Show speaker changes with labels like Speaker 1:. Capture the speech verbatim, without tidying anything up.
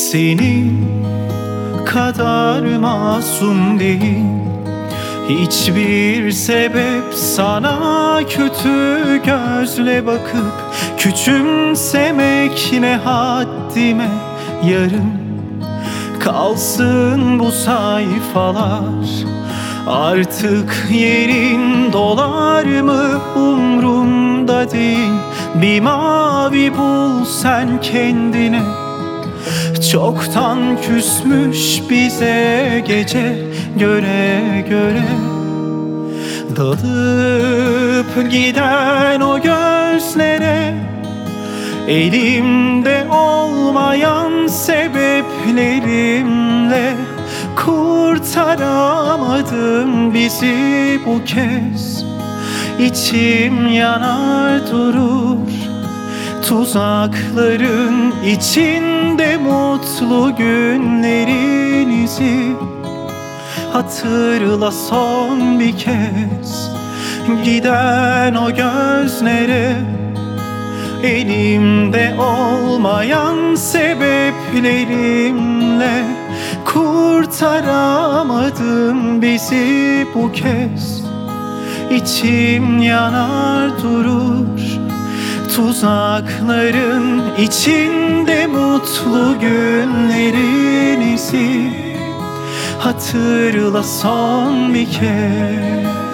Speaker 1: senin kadar masum değil. Hiçbir sebep sana kötü gözle bakıp küçümsemek ne haddime. Yarım kalsın bu sayfalar, artık yerin dolar mı umrumda değil. Bir mavi bul sen kendine, çoktan küsmüş bize gece göre göre. Dalıp giden o gözlere, elimde olmayan sebeplerimle kurtaramadım bizi bu kez. İçim yanar durur, tuzakların içinde mutlu günlerinizi hatırla son bir kez. Giden o gözlere, elimde olmayan sebeplerimle kurtaramadım bizi bu kez. İçim yanar durur, tuzakların içinde mutlu günlerinizi hatırla son bir kez.